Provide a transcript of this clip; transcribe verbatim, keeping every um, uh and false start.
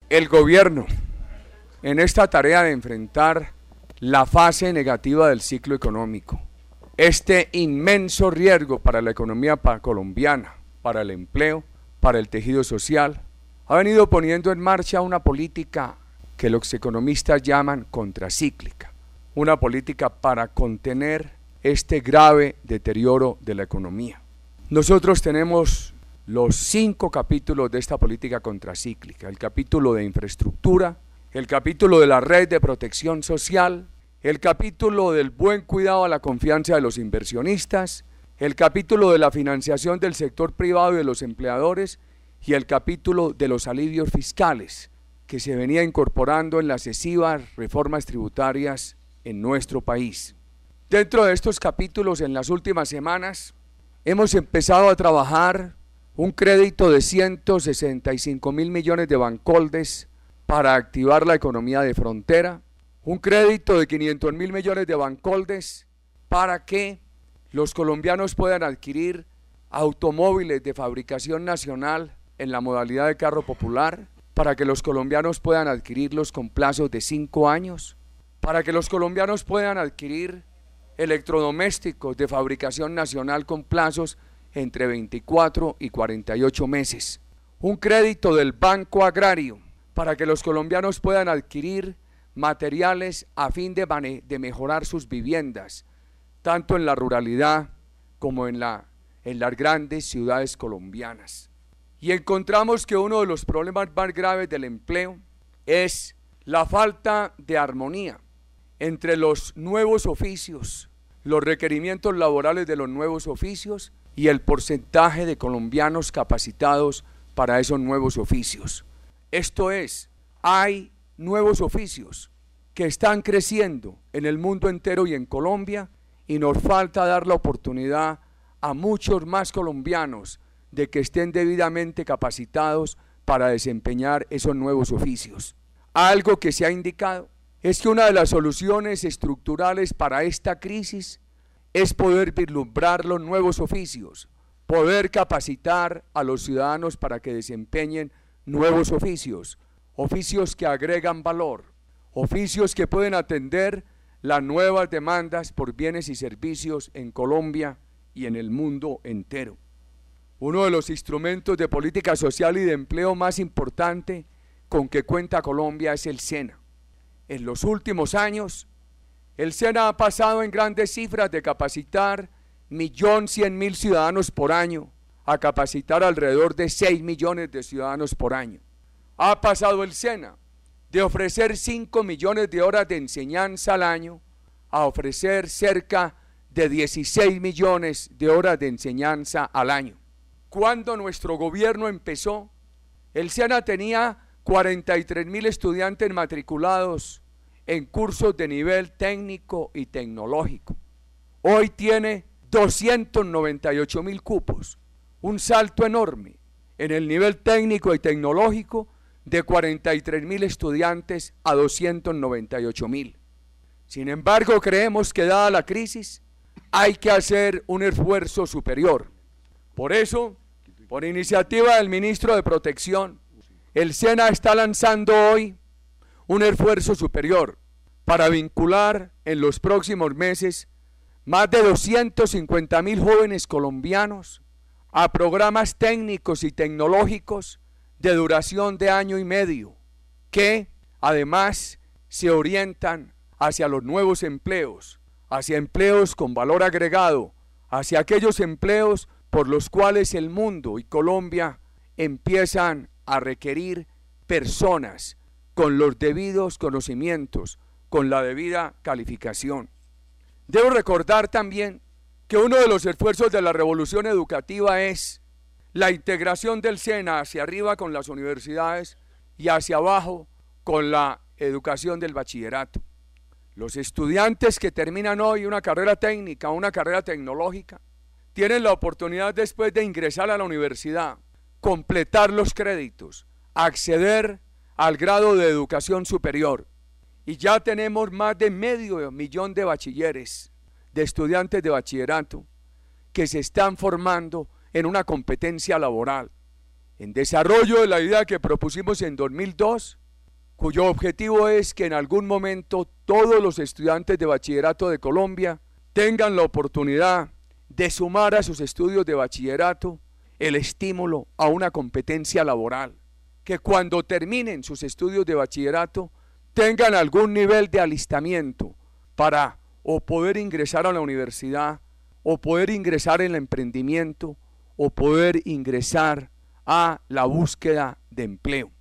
El gobierno, en esta tarea de enfrentar la fase negativa del ciclo económico, este inmenso riesgo para la economía colombiana, para el empleo, para el tejido social, ha venido poniendo en marcha una política que los economistas llaman contracíclica, una política para contener este grave deterioro de la economía. Nosotros tenemos los cinco capítulos de esta política contracíclica: el capítulo de infraestructura, el capítulo de la red de protección social, el capítulo del buen cuidado a la confianza de los inversionistas, el capítulo de la financiación del sector privado y de los empleadores, y el capítulo de los alivios fiscales que se venía incorporando en las sucesivas reformas tributarias en nuestro país. Dentro de estos capítulos, en las últimas semanas, hemos empezado a trabajar un crédito de ciento sesenta y cinco mil millones de bancoldes para activar la economía de frontera, un crédito de quinientos mil millones de bancoldes para que los colombianos puedan adquirir automóviles de fabricación nacional en la modalidad de carro popular, para que los colombianos puedan adquirirlos con plazos de cinco años, para que los colombianos puedan adquirir electrodomésticos de fabricación nacional con plazos entre veinticuatro y cuarenta y ocho meses, un crédito del Banco Agrario para que los colombianos puedan adquirir materiales a fin de, de mejorar sus viviendas, tanto en la ruralidad como en, la, en las grandes ciudades colombianas. Y encontramos que uno de los problemas más graves del empleo es la falta de armonía entre los nuevos oficios, los requerimientos laborales de los nuevos oficios y el porcentaje de colombianos capacitados para esos nuevos oficios. Esto es, hay nuevos oficios que están creciendo en el mundo entero y en Colombia, y nos falta dar la oportunidad a muchos más colombianos de que estén debidamente capacitados para desempeñar esos nuevos oficios. Algo que se ha indicado es que una de las soluciones estructurales para esta crisis es poder vislumbrar los nuevos oficios, poder capacitar a los ciudadanos para que desempeñen nuevos oficios, oficios que agregan valor, oficios que pueden atender las nuevas demandas por bienes y servicios en Colombia y en el mundo entero. Uno de los instrumentos de política social y de empleo más importante con que cuenta Colombia es el SENA. En los últimos años, el SENA ha pasado en grandes cifras de capacitar un millón cien mil ciudadanos por año a capacitar alrededor de seis millones de ciudadanos por año. Ha pasado el SENA de ofrecer cinco millones de horas de enseñanza al año a ofrecer cerca de dieciséis millones de horas de enseñanza al año. Cuando nuestro gobierno empezó, el SENA tenía cuarenta y tres mil estudiantes matriculados en cursos de nivel técnico y tecnológico. Hoy tiene doscientos noventa y ocho mil cupos, un salto enorme en el nivel técnico y tecnológico de cuarenta y tres mil estudiantes a doscientos noventa y ocho mil. Sin embargo, creemos que dada la crisis, hay que hacer un esfuerzo superior. Por eso, por iniciativa del ministro de Protección, el SENA está lanzando hoy un esfuerzo superior para vincular en los próximos meses más de doscientos cincuenta mil jóvenes colombianos a programas técnicos y tecnológicos de duración de año y medio, que además se orientan hacia los nuevos empleos, hacia empleos con valor agregado, hacia aquellos empleos por los cuales el mundo y Colombia empiezan a requerir personas con los debidos conocimientos, con la debida calificación. Debo recordar también que uno de los esfuerzos de la revolución educativa es la integración del SENA hacia arriba con las universidades y hacia abajo con la educación del bachillerato. Los estudiantes que terminan hoy una carrera técnica, una carrera tecnológica, tienen la oportunidad después de ingresar a la universidad, completar los créditos, acceder al grado de educación superior. Y ya tenemos más de medio millón de bachilleres, de estudiantes de bachillerato, que se están formando en una competencia laboral, en desarrollo de la idea que propusimos en dos mil dos, cuyo objetivo es que en algún momento todos los estudiantes de bachillerato de Colombia tengan la oportunidad de sumar a sus estudios de bachillerato el estímulo a una competencia laboral, que cuando terminen sus estudios de bachillerato tengan algún nivel de alistamiento para o poder ingresar a la universidad, o poder ingresar en el emprendimiento, o poder ingresar a la búsqueda de empleo.